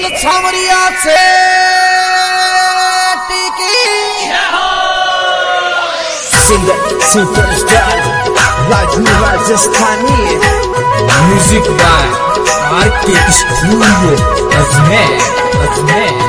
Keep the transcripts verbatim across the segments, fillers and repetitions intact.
बोल सावरिया से टिकी singer superstar Raju Rajasthani music by R K studio Ajmer Ajmer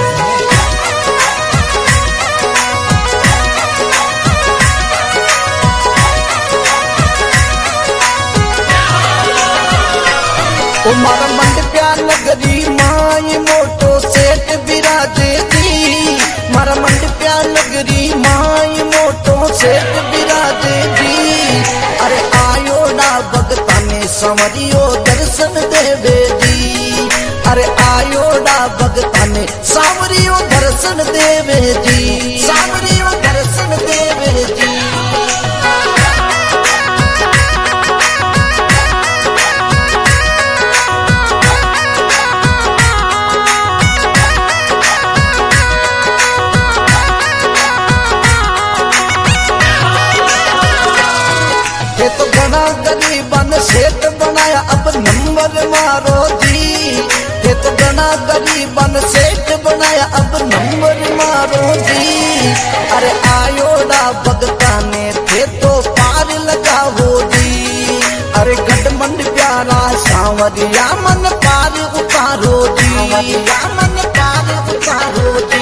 ओ मारा मंड प्यार नगरी माई मोटो सेठ बिराजे दी मारा मंड प्यार नगरी माई मोटो सेठ बिराजे दी अरे आयो ना भगता ने संवरियो दर्शन देवे दी अरे आयो ना भगता ने सांवरियो दर्शन देवे दी सांवरियो दर्शन देवे दी तो बना गरीबन सेठ बनाया अब नंबर मारो जी ये तो बना गरीबन सेठ बनाया अब नंबर मारो जी अरे आयो ना भगता ने थे तो पार लगाओ जी अरे गठमंड प्यारा सांवरिया मन पार उतारो जी सांवरिया मन पार उतारो जी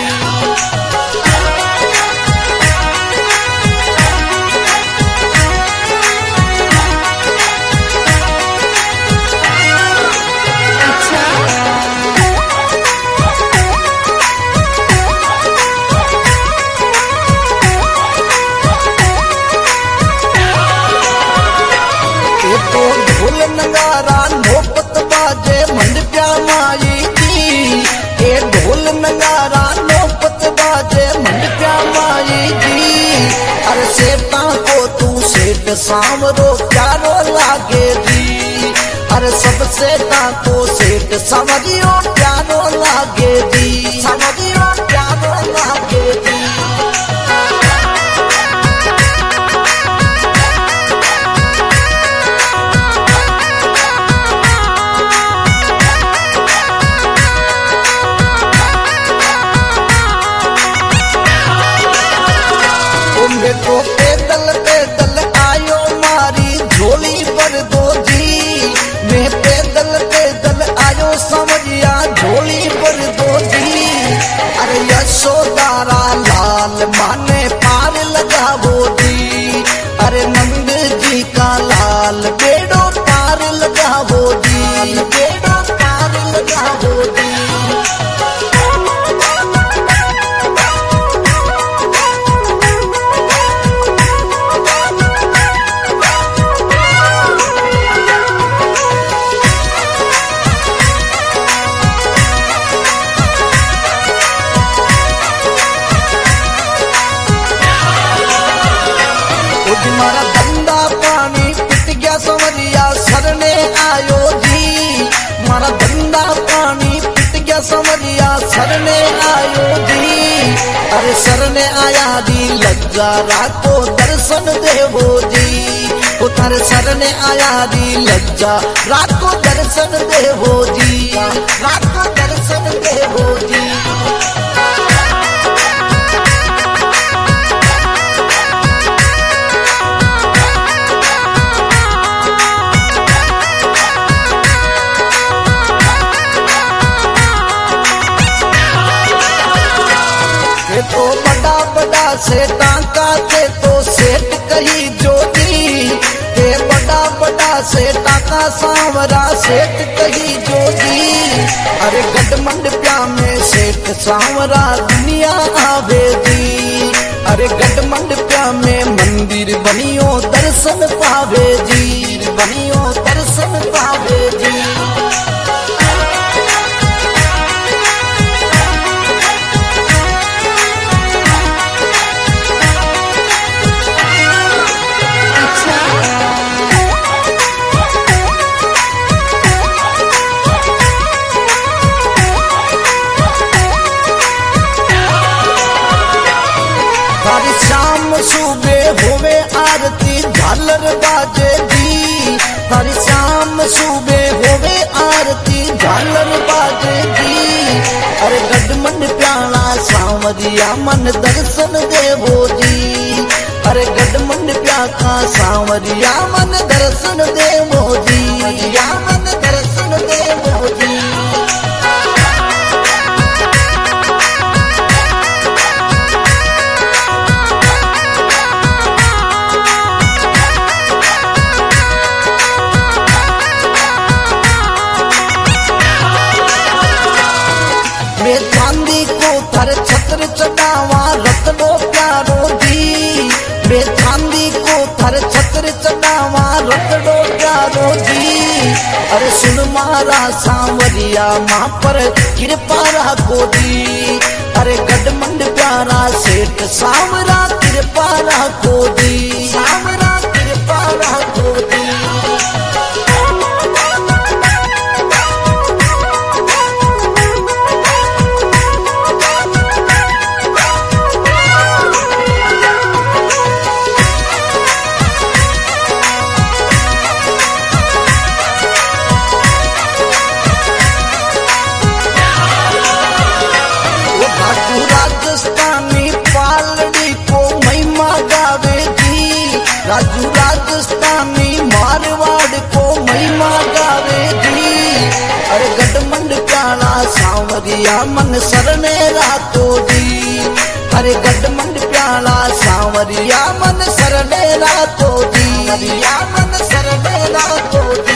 तो ढोल नगारा नौपत बाजे मंड प्या माई जी ए ढोल नगारा नौपत बाजे मंड प्या माई जी अरे सेठा को तू सेठ सांवरो प्यारो लागे जी अरे सब सेठा को सेठ सांवरियो प्यारो लागे जी सांवरियो प्यारो लागे जी तो पैदल पैदल आयो मारी झोली पर दो जी मैं पैदल पैदल आयो समझिया झोली पर दो जी अरे यशोदारा लाल माने पार लगावो जी अरे नंद जी का लाल बेड़ो पार लगावो जी बेड़ो पार लगावो जी मारा धंधा पानी पिट गया संवरिया सरने आयो जी मारा धंधा पानी पिट गया संवरिया सरने आयो जी अरे सरने आया दी लज्जा रातो दर्शन देवो जी उतर सरने आया दी लज्जा रात को दर्शन देवो जी रात को दर्शन देवो जी तो बड़ा बड़ा सेठा का थे तो सेठ कही जोगी ते बड़ा बड़ा सेठा का सांवरा सेठ कही जोगी अरे गठमंड प्या में सेठ सांवरा दुनिया आवे जी अरे गठमंड प्या में मंदिर बनियो दर्शन पावे जी बनियो दर्शन पावे जी शाम सुबह होवे आरती झालर बाजे दी हर शाम सुबह होवे आरती झालर बाजे दी सांवरिया मन दर्शन देवो जी। अरे गढ़ मंडप्या का सांवरिया मन दर्शन देवो जी, या मन दर्शन देवो जी। मैं चांदी को थर छत्र चढ़ावा रतनो प्यारो जी। मैं चांदी को थर छत्र चढ़ावा रतनो प्यारो जी। अरे सुन मारा सांवरिया माँ पर कृपा राखो जी। अरे गढ़ मंड प्यारा सेठ सांवरा कृपा राखो जी, सांवरा कृपा राखो जी। राजस्थानी पालड़ी को महिमा गावे जी। राजू राजस्थानी मारवाड़ को महिमा गावे जी। अरे गढ़ मंड प्याला सांवरिया मन सरने रातो जी। अरे गढ़ मंड प्याला सांवरिया मन सरने रातो जी, या मन सरने रातो जी।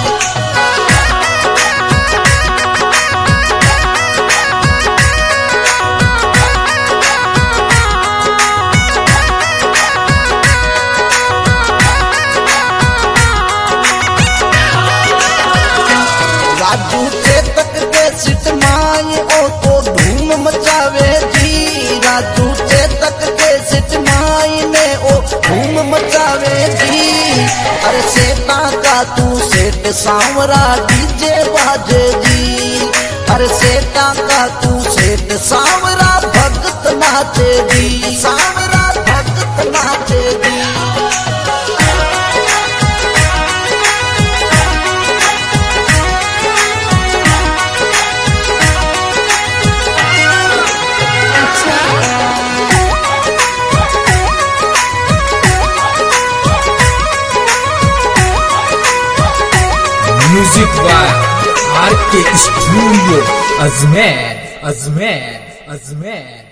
राजू चेतक के सिट माई ओ तो धूम मचावे जी। राजू चेतक के सिट माई में ओ धूम मचावे जी। अरे सेठा का तू सेठ सांवरा डीजे बाजे जी। अरे सेठा का तू सेठ सांवरा भगत नाचे जी, सांवरा भगत नाचे जी। Music by R K studio Ajmer Ajmer Ajmer.